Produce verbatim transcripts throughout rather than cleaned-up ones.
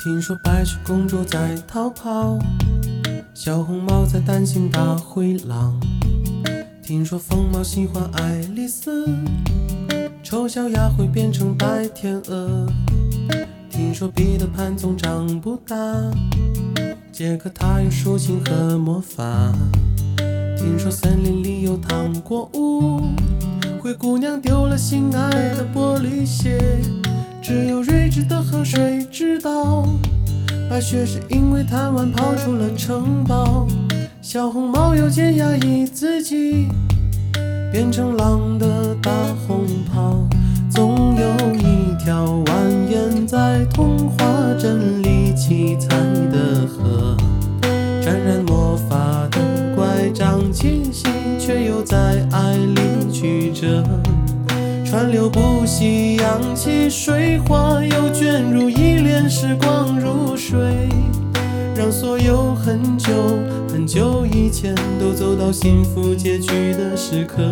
听说白雪公主在逃跑，小红帽在担心大灰狼。听说疯猫喜欢爱丽丝，丑小鸭会变成白天鹅。听说彼得潘总长不大，杰克他有竖琴和魔法。听说森林里有糖果屋，灰姑娘丢了心爱的玻璃鞋，只有睿智的河水知道，白雪是因为贪玩跑出了城堡。小红帽有件压抑自己变成狼的大红袍，总有一条蜿蜒在童话镇里七彩的河，沾染魔法的乖张气息却又在爱里曲折，川流不息，扬起水花，又卷入一帘时光如水，让所有很久很久以前都走到幸福结局的时刻。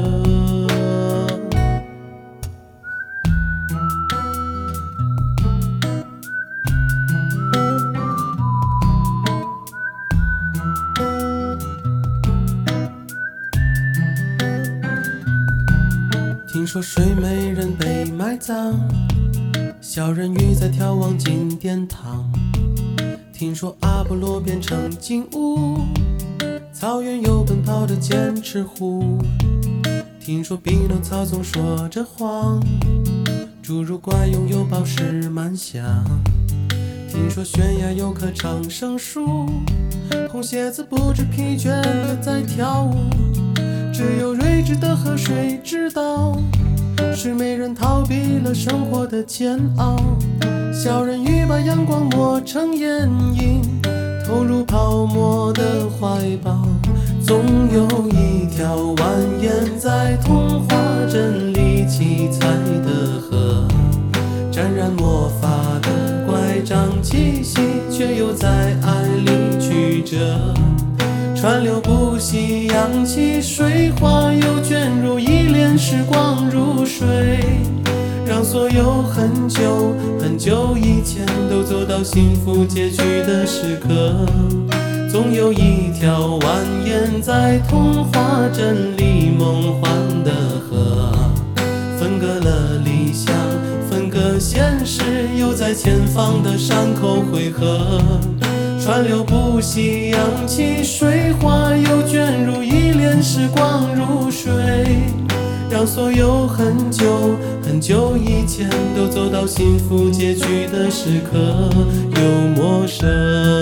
听说睡美人被埋葬，小人鱼在眺望金殿堂。听说阿波罗变成金乌，草原有奔跑的剑齿虎。听说匹诺曹总说着谎，侏儒怪拥有宝石满箱。听说悬崖有棵长生树，红鞋子不知疲倦地在跳舞，只有睿智的河水知道，睡美人逃避了生活的煎熬。小人鱼把阳光磨成眼影，投入泡沫的怀抱，总有一条蜿蜒在童话镇里七彩的河，沾染魔法的乖张气息却又在爱里曲折，川流不息，扬起水花，又卷入一帘时光如水，让所有很久很久以前都走到幸福结局的时刻。总有一条蜿蜒在童话镇里梦幻的河，分割了理想，分割现实，又在前方的山口汇合，川流不息，扬起水花，又卷入一帘时光如水，让所有很久很久以前都走到幸福结局的时刻，有陌生。